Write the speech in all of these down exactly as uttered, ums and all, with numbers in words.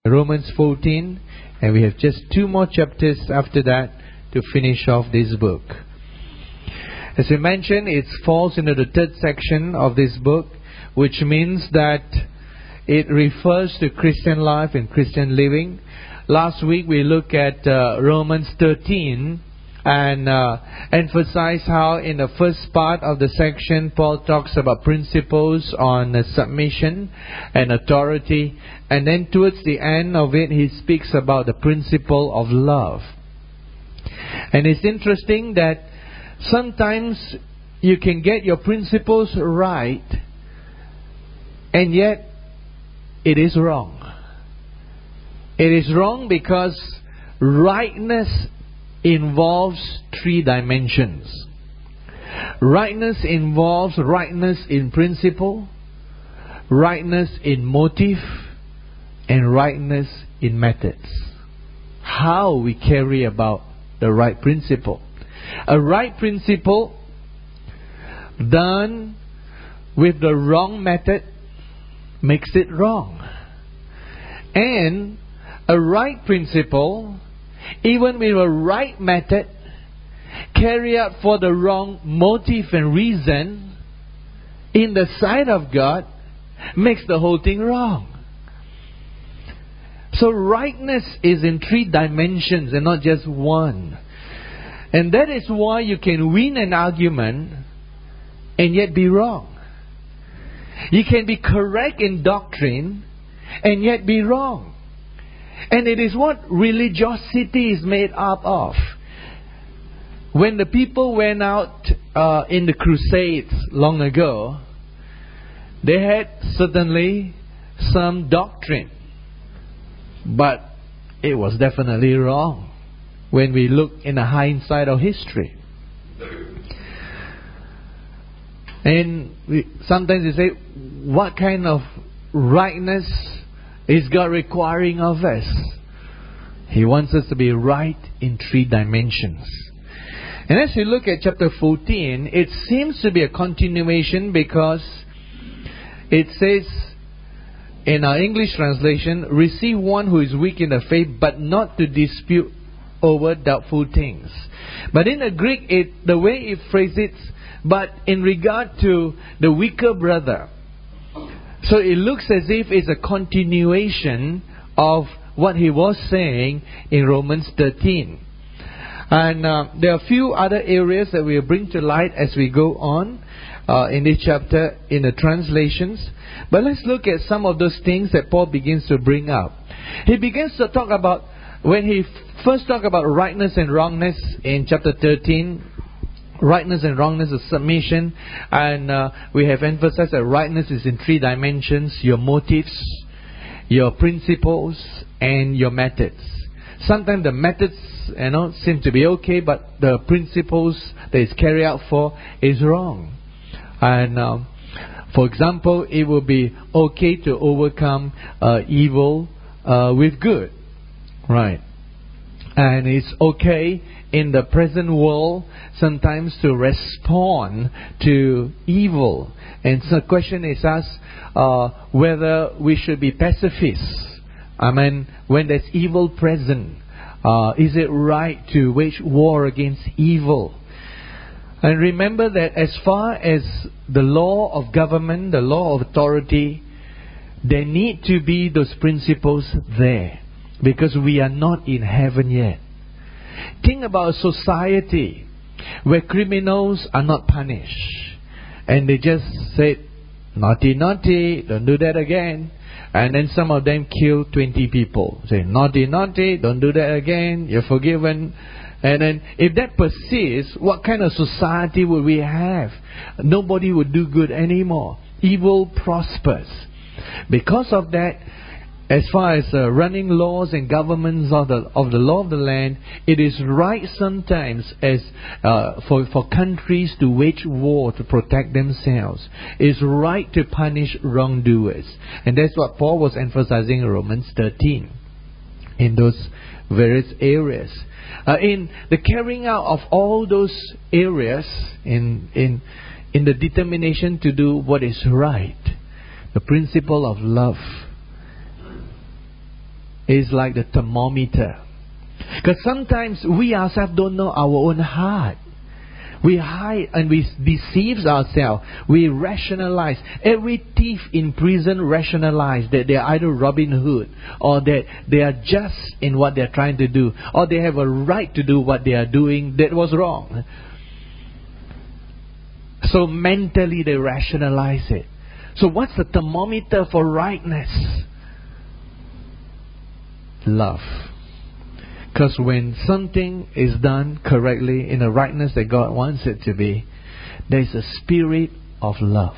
Romans fourteen, and we have just two more chapters after that to finish off this book. As we mentioned, it falls into the third section of this book, which means that it refers to Christian life and Christian living. Last week we looked at uh, Romans thirteen and uh, emphasized how in the first part of the section Paul talks about principles on uh, submission and authority, and then towards the end of it he speaks about the principle of love. And it's interesting that sometimes you can get your principles right, and yet it is wrong. It is wrong because rightness involves three dimensions. Rightness involves rightness in principle, rightness in motive, and rightness in methods. How we carry about the right principle. A right principle done with the wrong method makes it wrong. And a right principle, even with a right method, carry out for the wrong motive and reason, in the sight of God, makes the whole thing wrong. So rightness is in three dimensions and not just one. And that is why you can win an argument and yet be wrong. You can be correct in doctrine and yet be wrong. And it is what religiosity is made up of. When the people went out uh, in the Crusades long ago, they had certainly some doctrine. But it was definitely wrong when we look in the hindsight of history. And we, sometimes we say, what kind of rightness is God requiring of us? He wants us to be right in three dimensions. And as we look at chapter fourteen, it seems to be a continuation, because it says in our English translation, receive one who is weak in the faith, but not to dispute over doubtful things. But in the Greek, it, the way it phrases it, but in regard to the weaker brother. So it looks as if it's a continuation of what he was saying in Romans thirteen. And uh, there are a few other areas that we'll bring to light as we go on uh, in this chapter in the translations. But let's look at some of those things that Paul begins to bring up. He begins to talk about, when he first talked about rightness and wrongness in chapter thirteen, rightness and wrongness is submission, and uh, we have emphasized that rightness is in three dimensions: your motives, your principles, and your methods. Sometimes the methods, you know, seem to be okay, but the principles that is carried out for is wrong. And um, for example, it will be okay to overcome uh, evil uh, with good, right? And it's okay in the present world sometimes to respond to evil. And so the question is asked uh, whether we should be pacifists. I mean, when there's evil present, uh, is it right to wage war against evil? And remember that as far as the law of government, the law of authority, there need to be those principles there, because we are not in heaven yet. Think about a society where criminals are not punished, and they just say, naughty, naughty, don't do that again. And then some of them kill twenty people. Say, naughty, naughty, don't do that again, you're forgiven. And then if that persists, what kind of society would we have? Nobody would do good anymore. Evil prospers. Because of that, as far as uh, running laws and governments of the of the law of the land, it is right sometimes as uh, for for countries to wage war to protect themselves. It's right to punish wrongdoers, and that's what Paul was emphasizing in Romans thirteen, in those various areas. Uh, in the carrying out of all those areas, in in in the determination to do what is right, the principle of love is like the thermometer. Because sometimes we ourselves don't know our own heart. We hide and we deceive ourselves. We rationalize. Every thief in prison rationalize that they are either Robin Hood, or that they are just in what they are trying to do, or they have a right to do what they are doing that was wrong. So mentally they rationalize it. So what's the thermometer for rightness? Love. Because when something is done correctly in the rightness that God wants it to be, there's a spirit of love.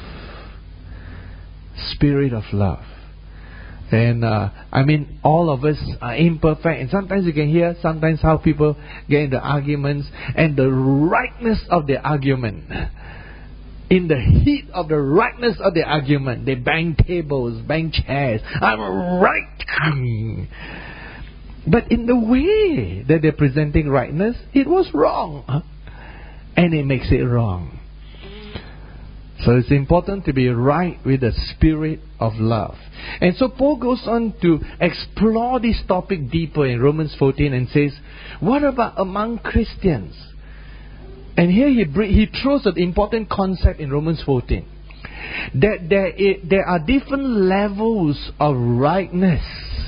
Spirit of love. And uh, I mean, all of us are imperfect. And sometimes you can hear sometimes how people get into arguments. And the rightness of the argument, in the heat of the rightness of the argument, they bang tables, bang chairs. I'm right. But in the way that they're presenting rightness, it was wrong. And it makes it wrong. So it's important to be right with the spirit of love. And so Paul goes on to explore this topic deeper in Romans fourteen and says, what about among Christians? And here he he throws an important concept in Romans fourteen. That there, is, there are different levels of rightness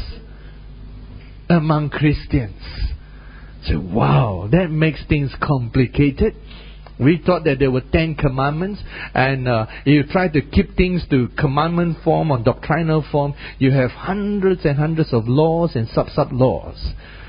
among Christians. So wow, that makes things complicated. We thought that there were ten commandments, and uh, you try to keep things to commandment form or doctrinal form, you have hundreds and hundreds of laws and sub-sub laws.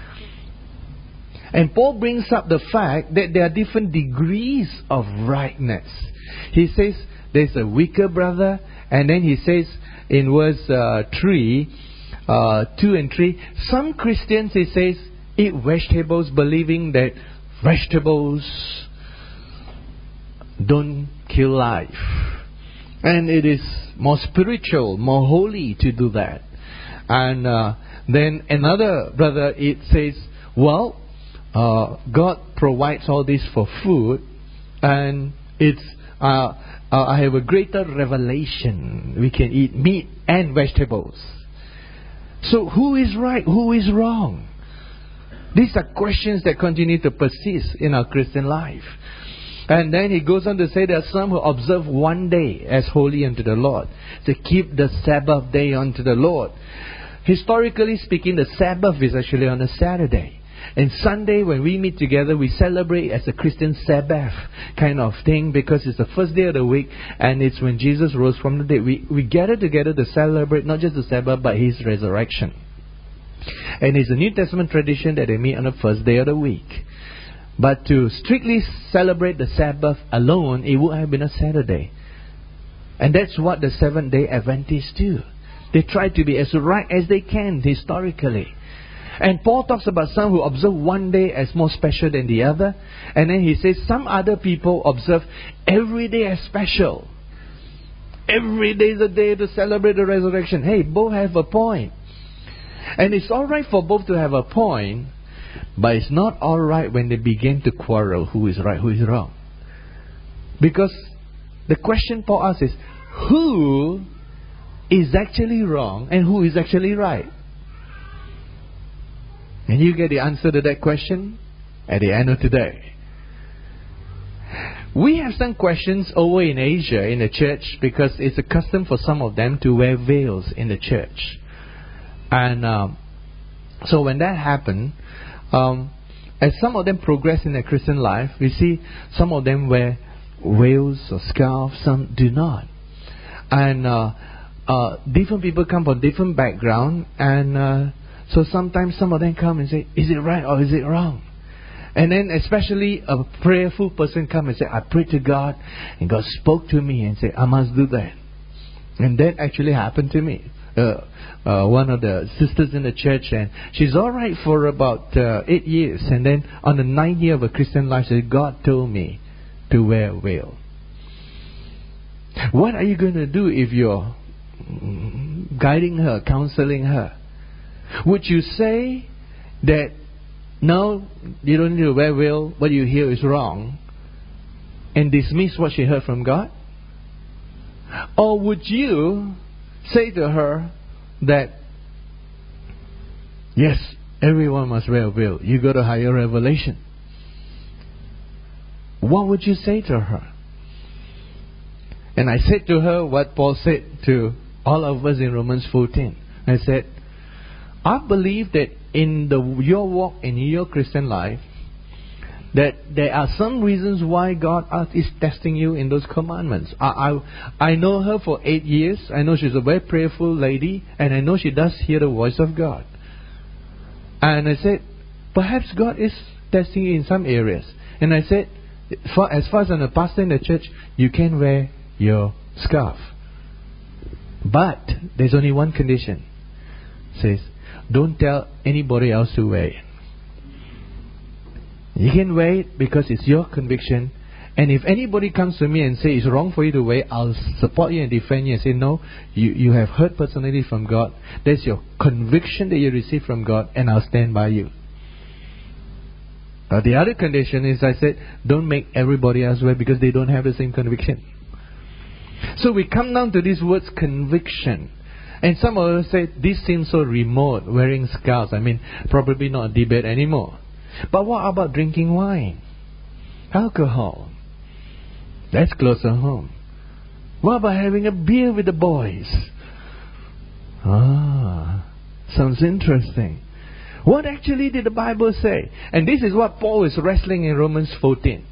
And Paul brings up the fact that there are different degrees of rightness. He says there's a weaker brother, and then he says in verse uh, three, Uh, two and three, some Christians, he says, eat vegetables believing that vegetables don't kill life. And it is more spiritual, more holy to do that. And uh, then another brother, it says, well, uh, God provides all this for food, and it's uh, uh, I have a greater revelation. We can eat meat and vegetables. So who is right? Who is wrong? These are questions that continue to persist in our Christian life. And then he goes on to say there are some who observe one day as holy unto the Lord, to keep the Sabbath day unto the Lord. Historically speaking, the Sabbath is actually on a Saturday. And Sunday, when we meet together, we celebrate as a Christian Sabbath kind of thing, because it's the first day of the week, and it's when Jesus rose from the dead. We, we gather together to celebrate not just the Sabbath, but His resurrection. And it's a New Testament tradition that they meet on the first day of the week. But to strictly celebrate the Sabbath alone, it would have been a Saturday. And that's what the Seventh-day Adventists do. They try to be as right as they can historically. And Paul talks about some who observe one day as more special than the other. And then he says some other people observe every day as special. Every day is a day to celebrate the resurrection. Hey, both have a point. And it's alright for both to have a point, but it's not alright when they begin to quarrel who is right, who is wrong. Because the question Paul asks is, who is actually wrong and who is actually right? And you get the answer to that question at the end of today. We have some questions over in Asia in the church, because it's a custom for some of them to wear veils in the church. And um, so when that happened, um, as some of them progress in their Christian life, we see some of them wear veils or scarves, some do not. And uh, uh, different people come from different background, and uh, so sometimes some of them come and say, is it right or is it wrong? And then especially a prayerful person come and say, I prayed to God and God spoke to me and said, I must do that. And that actually happened to me. Uh, uh, one of the sisters in the church, and she's alright for about uh, eight years. And then on the ninth year of her Christian life, she said, God told me to wear a veil. What are you going to do if you're guiding her, counseling her? Would you say that no, you don't need to wear veil, what you hear is wrong, and dismiss what she heard from God? Or would you say to her that Yes, everyone must wear a veil. You go to higher revelation. What would you say to her? And I said to her what Paul said to all of us in Romans fourteen. I said, I believe that in the your walk in your Christian life, that there are some reasons why God is testing you in those commandments. I, I I know her for eight years. I know she's a very prayerful lady, and I know she does hear the voice of God. And I said, perhaps God is testing you in some areas. And I said, for, as far as I'm a pastor in the church, you can wear your scarf. But there's only one condition. It says, don't tell anybody else to wear it. You can wear it because it's your conviction. And if anybody comes to me and says it's wrong for you to wear it, I'll support you and defend you and say, no, you, you have heard personally from God. That's your conviction that you received from God, and I'll stand by you. Uh, the other condition is, I said, don't make everybody else wear because they don't have the same conviction. So we come down to these words, conviction. And some of us say, this seems so remote, wearing scarves. I mean, probably not a debate anymore. But what about drinking wine? Alcohol? That's closer home. What about having a beer with the boys? Ah, sounds interesting. What actually did the Bible say? And this is what Paul is wrestling in Romans fourteen.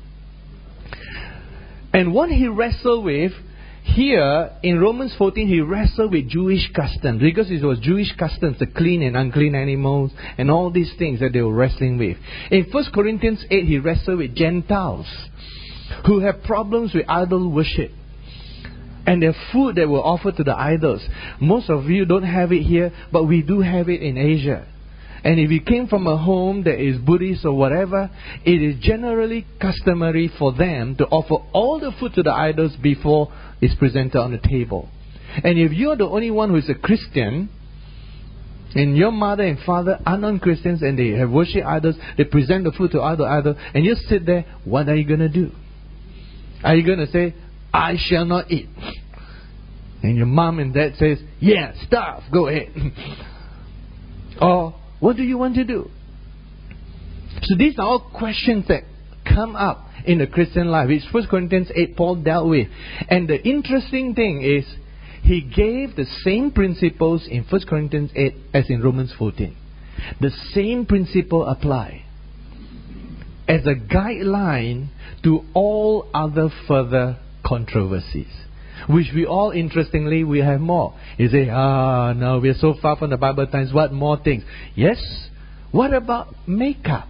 And what he wrestled with here in Romans fourteen, he wrestled with Jewish customs, because it was Jewish customs, the clean and unclean animals and all these things that they were wrestling with. In First Corinthians eight, he wrestled with Gentiles who have problems with idol worship and their food that were offered to the idols. Most of you don't have it here, but we do have it in Asia. And if you came from a home that is Buddhist or whatever, it is generally customary for them to offer all the food to the idols before it's presented on the table. And if you're the only one who is a Christian, and your mother and father are non-Christians and they have worshipped idols, they present the food to other idols, and you sit there, what are you going to do? Are you going to say, I shall not eat? And your mom and dad says, yeah, starve, go ahead. Or, what do you want to do? So these are all questions that come up in the Christian life, which First Corinthians eight Paul dealt with. And the interesting thing is, he gave the same principles in First Corinthians eight as in Romans fourteen. The same principle apply as a guideline to all other further controversies, which we all, interestingly, we have more. You say, ah, no, we're so far from the Bible times, what more things? Yes, what about makeup?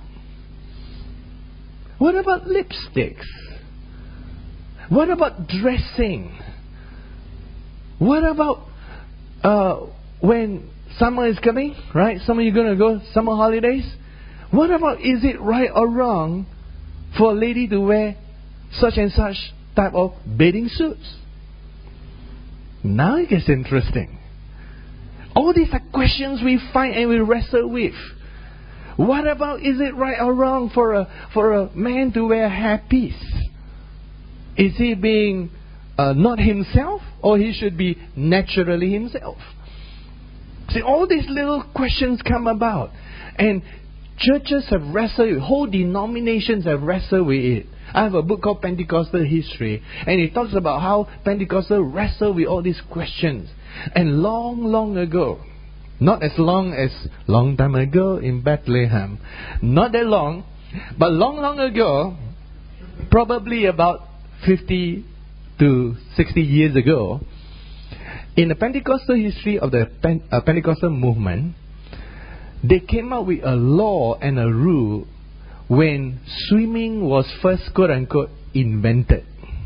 What about lipsticks? What about dressing? What about uh, when summer is coming, right? Some of you going to go summer holidays. What about, is it right or wrong for a lady to wear such and such type of bathing suits? Now it gets interesting. All these are questions we find and we wrestle with. What about, is it right or wrong for a for a man to wear hairpiece? Is he being uh, not himself, or he should be naturally himself? See, all these little questions come about, and churches have wrestled with, whole denominations have wrestled with it. I have a book called Pentecostal History, and it talks about how Pentecostal wrestled with all these questions. And long, long ago, not as long as long time ago in Bethlehem, not that long, but long, long ago, probably about fifty to sixty years ago, in the Pentecostal history of the Pen- uh, Pentecostal movement, they came up with a law and a rule when swimming was first, quote-unquote, invented.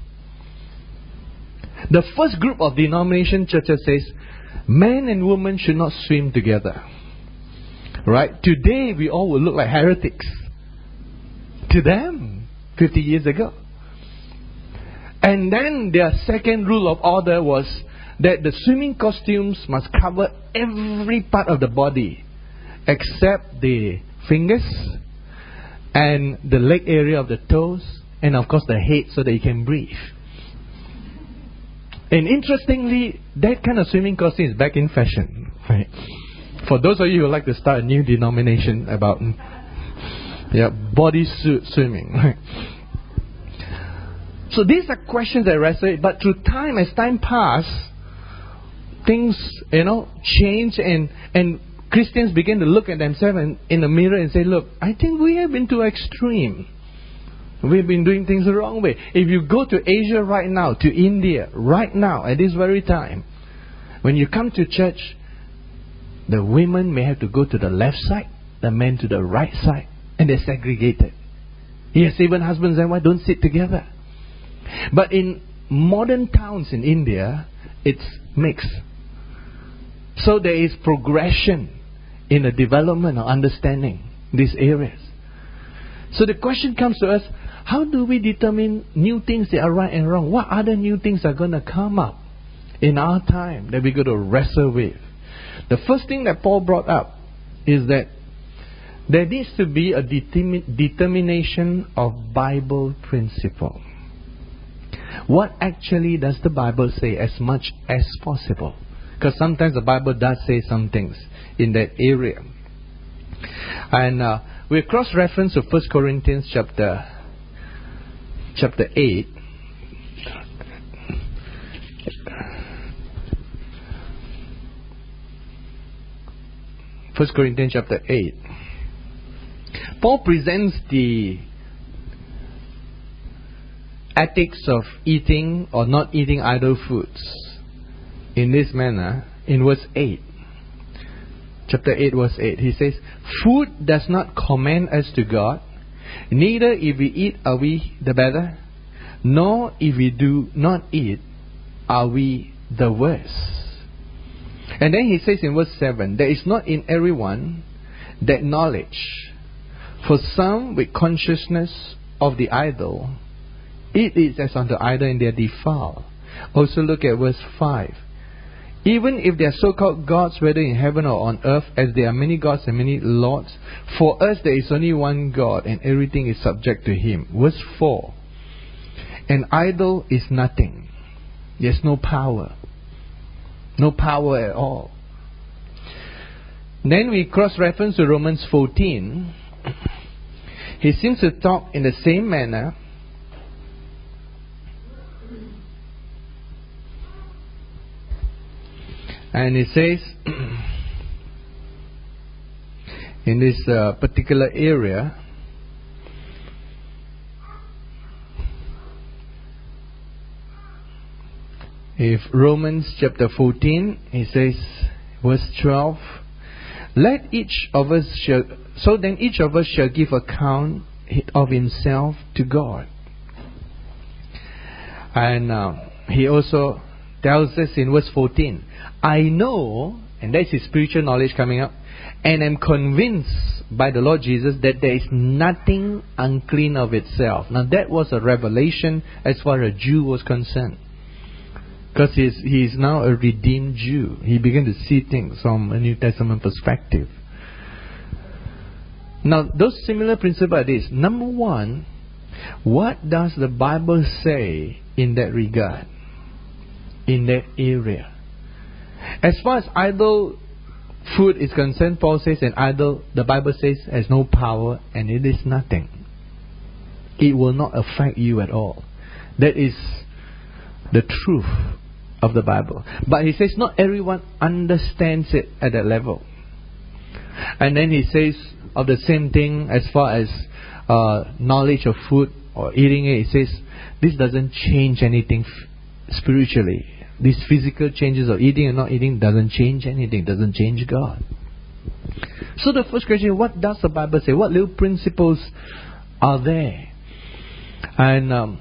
The first group of denomination churches says, man and woman should not swim together. Right? Today, we all will look like heretics. To them, fifty years ago. And then their second rule of order was that the swimming costumes must cover every part of the body except the fingers and the leg area of the toes, and of course the head, so that you can breathe. And interestingly, that kind of swimming costume is back in fashion, right? For those of you who like to start a new denomination about yeah, bodysuit swimming. So these are questions that resonate, but through time, as time passes, things, you know, change, and, and Christians begin to look at themselves in, in the mirror and say, look, I think we have been too extreme. We've been doing things the wrong way. If you go to Asia right now, to India right now, at this very time, when you come to church, the women may have to go to the left side, the men to the right side, and they're segregated. Yes, even husbands and wives don't sit together. But in modern towns in India, it's mixed. So there is progression in the development of understanding these areas. So the question comes to us, how do we determine new things that are right and wrong? What other new things are going to come up in our time that we're going to wrestle with? The first thing that Paul brought up is that there needs to be a determi- determination of Bible principle. What actually does the Bible say as much as possible? Because sometimes the Bible does say some things in that area. And uh, we cross-reference to First Corinthians chapter chapter eight. First Corinthians chapter eight. Paul presents the ethics of eating or not eating idol foods in this manner in verse eight. Chapter eight, verse eight. He says, food does not commend us to God, neither if we eat are we the better, nor if we do not eat are we the worse. And then he says in verse seven, there is not in everyone that knowledge. For some with consciousness of the idol, it is as unto idol and they are defiled. Also look at verse five. Even if they are so-called gods, whether in heaven or on earth, as there are many gods and many lords, for us there is only one God, and everything is subject to Him. Verse four. An idol is nothing. There's no power. No power at all. Then we cross-reference to Romans fourteen. He seems to talk in the same manner. And it says, in this uh, particular area, if Romans chapter fourteen, it says, verse twelve, let each of us shall, so then each of us shall give account of himself to God. And uh, he also tells us in verse fourteen, I know, and that's his spiritual knowledge coming up, and am convinced by the Lord Jesus that there is nothing unclean of itself. Now that was a revelation as far as a Jew was concerned. Because he's, he's now a redeemed Jew. He began to see things from a New Testament perspective. Now those similar principles are this. Number one, what does the Bible say in that regard? In that area? As far as idol food is concerned, Paul says an idol, the Bible says, has no power and it is nothing. It will not affect you at all. That is the truth of the Bible. But he says not everyone understands it at that level. And then he says of the same thing as far as uh, knowledge of food or eating it. He says this doesn't change anything f- spiritually. These physical changes of eating and not eating doesn't change anything, doesn't change God. So the first question, what does the Bible say? What little principles are there? And um,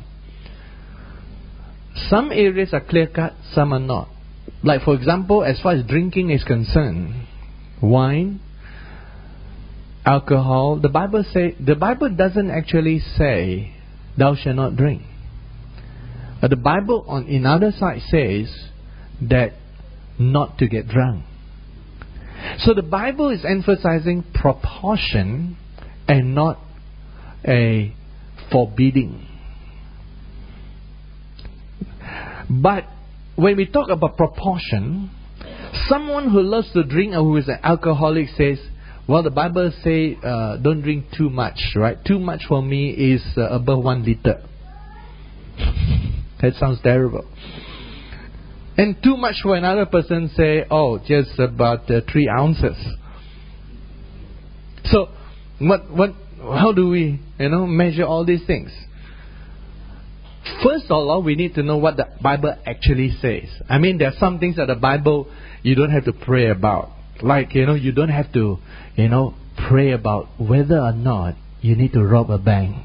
some areas are clear-cut, some are not. Like for example, as far as drinking is concerned, wine, alcohol, the Bible say the Bible doesn't actually say thou shalt not drink. But the Bible on in other side says that not to get drunk. So the Bible is emphasizing proportion and not a forbidding. But when we talk about proportion, Someone who loves to drink or who is an alcoholic says, well, the Bible say uh, don't drink too much, right? Too much for me is uh, above one liter. That sounds terrible. And too much for another person say, oh, just about uh, three ounces. So, what, what, how do we, you know, measure all these things? First of all, we need to know what the Bible actually says. I mean, there are some things that the Bible you don't have to pray about. Like, you know, you don't have to, you know, pray about whether or not you need to rob a bank.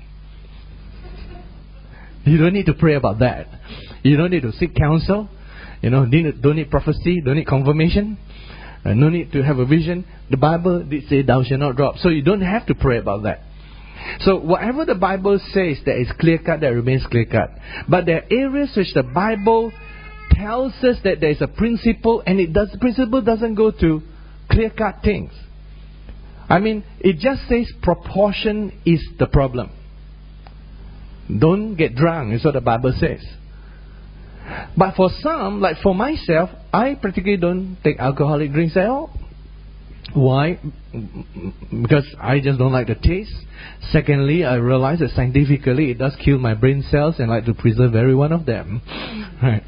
You don't need to pray about that. You don't need to seek counsel. You know, don't need prophecy, don't need confirmation. Uh, no need to have a vision. The Bible did say thou shalt not rob. So you don't have to pray about that. So whatever the Bible says that is clear-cut, that remains clear-cut. But there are areas which the Bible tells us that there is a principle, and it does, the principle doesn't go to clear-cut things. I mean, it just says proportion is the problem. Don't get drunk, is what the Bible says. But for some, like for myself, I practically don't take alcoholic drinks at all. Why? Because I just don't like the taste. Secondly, I realize that scientifically it does kill my brain cells, and I like to preserve every one of them. Right.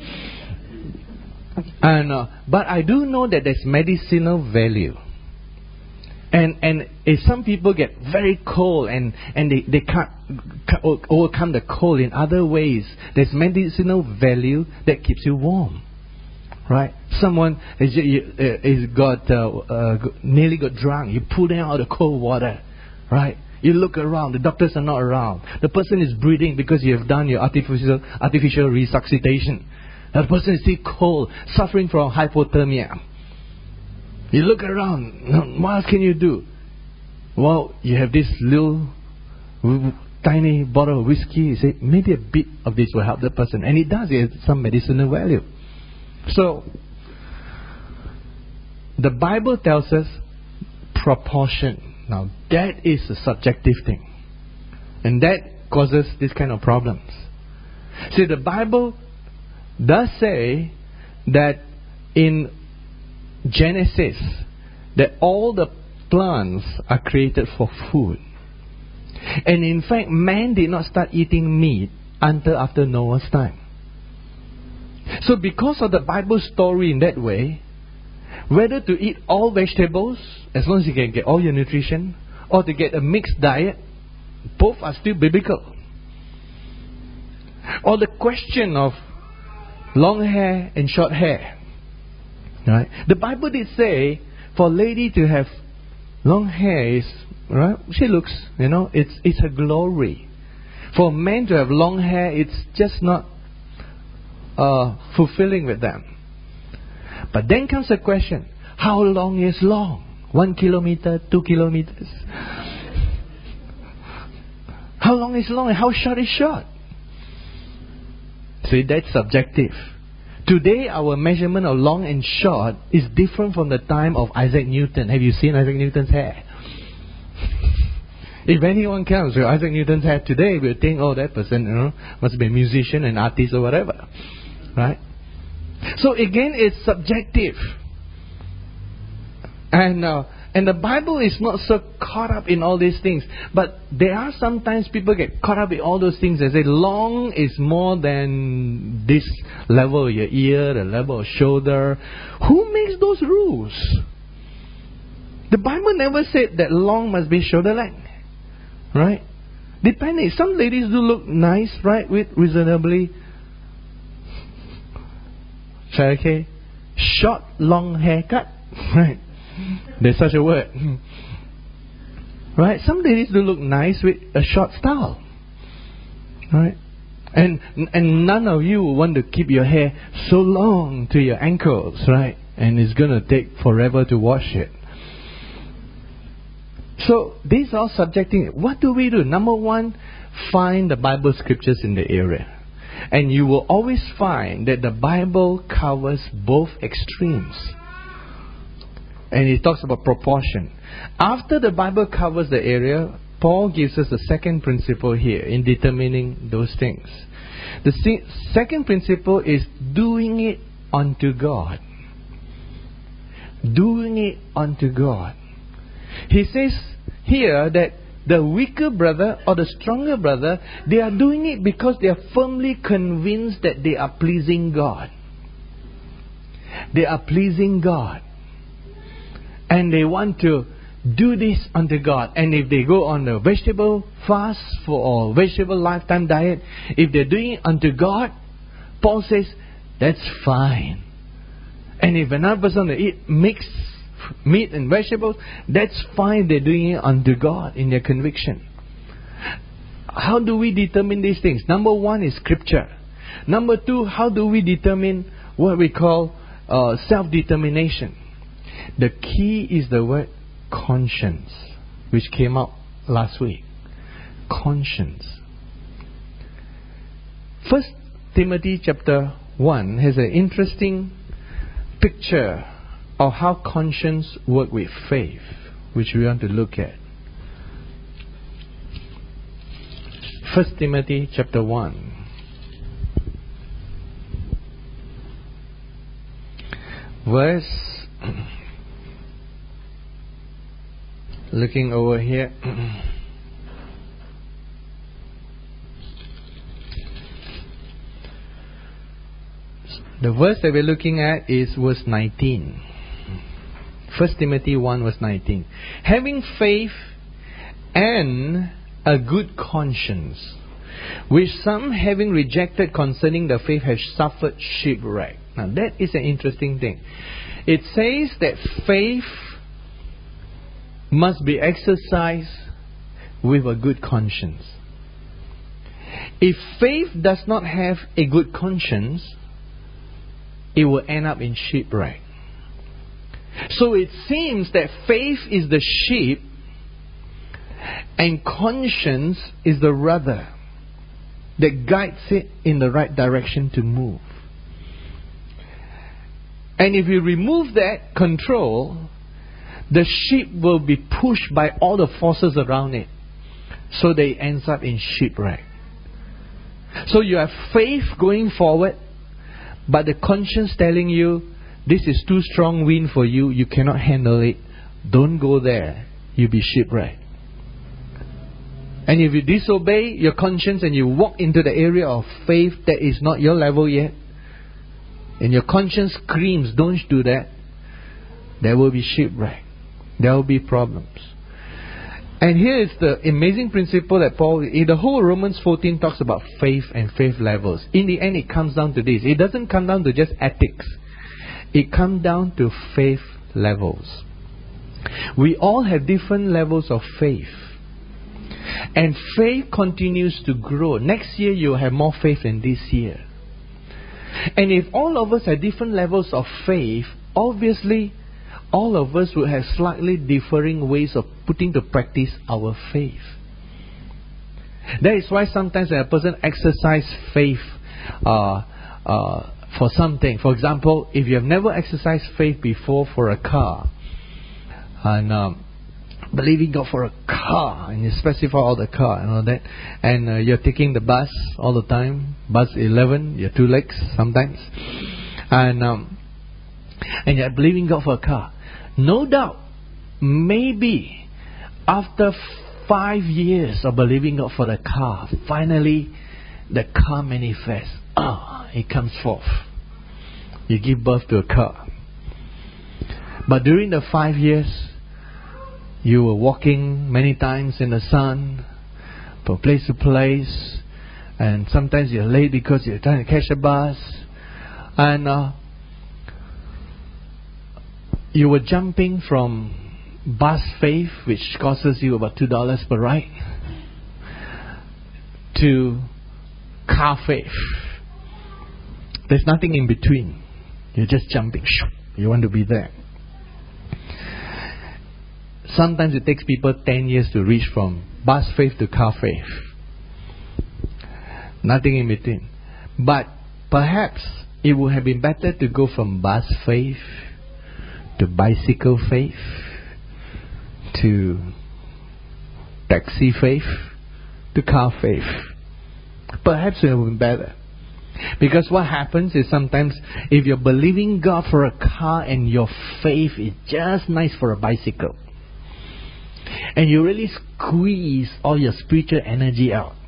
And uh, but I do know that there's medicinal value. And and if some people get very cold and, and they, they can't overcome the cold in other ways, there's medicinal value that keeps you warm. Right? Someone is, is got uh, uh, nearly got drunk. You pull them out of the cold water. Right? You look around. The doctors are not around. The person is breathing because you have done your artificial artificial resuscitation. The person is still cold, suffering from hypothermia. You look around, what else can you do? Well, you have this little tiny bottle of whiskey. You say, maybe a bit of this will help the person. And it does, it has some medicinal value. So, the Bible tells us proportion. Now, that is a subjective thing. And that causes this kind of problems. See, the Bible does say that in Genesis, that all the plants are created for food. And in fact, man did not start eating meat until after Noah's time. So because of the Bible story in that way, whether to eat all vegetables, as long as you can get all your nutrition, or to get a mixed diet, both are still biblical. Or the question of long hair and short hair. Right? The Bible did say for a lady to have long hair is, right? She looks, you know, it's it's a glory. For a man to have long hair, it's just not uh, fulfilling with them. But then comes the question: how long is long? One kilometer, two kilometers. How long is long and how short is short? See, that's subjective. Today, our measurement of long and short is different from the time of Isaac Newton. Have you seen Isaac Newton's hair? If anyone comes with Isaac Newton's hair today, we'll think, oh, that person, you know, must be a musician, an artist, or whatever. Right? So again, it's subjective. And uh, and the Bible is not so caught up in all these things. But there are sometimes people get caught up in all those things. They say long is more than this level of your ear, the level of shoulder. Who makes those rules? The Bible never said that long must be shoulder length. Right? Depending. Some ladies do look nice, right? With reasonably, shall I say, short, long haircut. Right? There's such a word. Right? Some ladies do look nice with a short style. Right? And and none of you want to keep your hair so long to your ankles, right? And it's going to take forever to wash it. So these are subjecting. What do we do? Number one, find the Bible scriptures in the area. And you will always find that the Bible covers both extremes. And it talks about proportion. After the Bible covers the area, Paul gives us the second principle here in determining those things. The se- second principle is doing it unto God. doing it unto God. He says here that the weaker brother or the stronger brother, they are doing it because they are firmly convinced that they are pleasing God. They are pleasing God. And they want to do this unto God. And if they go on a vegetable fast for or vegetable lifetime diet, if they're doing it unto God, Paul says, that's fine. And if another person will eat mixed meat and vegetables, that's fine. They're doing it unto God in their conviction. How do we determine these things? Number one is Scripture. Number two, how do we determine what we call uh, self-determination? The key is the word conscience, which came out last week. Conscience. First Timothy chapter one has an interesting picture of how conscience works with faith, which we want to look at. First Timothy chapter one. Verse, looking over here, the verse that we're looking at is verse nineteen. First Timothy one verse nineteen. Having faith and a good conscience, which some having rejected concerning the faith have suffered shipwreck. Now that is an interesting thing. It says that faith must be exercised with a good conscience. If faith does not have a good conscience, it will end up in shipwreck. So it seems that faith is the ship and conscience is the rudder that guides it in the right direction to move. And if you remove that control, the ship will be pushed by all the forces around it, so that it ends up in shipwreck. So you have faith going forward, but the conscience telling you, this is too strong wind for you, you cannot handle it, don't go there, you'll be shipwrecked. And if you disobey your conscience and you walk into the area of faith that is not your level yet, and your conscience screams, don't do that, there will be shipwreck. There will be problems. And here is the amazing principle that Paul, in the whole Romans fourteen talks about faith and faith levels. In the end, it comes down to this. It doesn't come down to just ethics. It comes down to faith levels. We all have different levels of faith. And faith continues to grow. Next year, you'll have more faith than this year. And if all of us have different levels of faith, obviously, all of us will have slightly differing ways of putting to practice our faith. That is why sometimes when a person exercises faith uh, uh, for something, for example, if you have never exercised faith before for a car, and um, believing God for a car, and you specify all the car and all that, and uh, you're taking the bus all the time, bus eleven, you're two legs sometimes, and um, and you're believing God for a car. No doubt, maybe after five years of believing God for the car, finally the car manifests. Ah, it comes forth. You give birth to a car. But during the five years, you were walking many times in the sun, from place to place, and sometimes you're late because you're trying to catch a bus, and uh, you were jumping from bus faith, which costs you about two dollars per ride, to car faith. There's nothing in between. You're just jumping. You want to be there. Sometimes it takes people ten years to reach from bus faith to car faith. Nothing in between. But perhaps it would have been better to go from bus faith to bicycle faith to taxi faith to car faith. Perhaps it would have been better. Because what happens is sometimes if you're believing God for a car and your faith is just nice for a bicycle, and you really squeeze all your spiritual energy out,